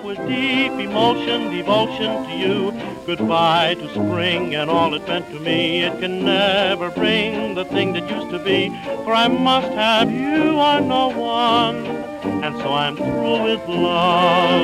with deep emotion, devotion to you. Goodbye to spring and all it meant to me. It can never bring the thing that used to be, for I must have you, I'm no one, and so I'm through with love.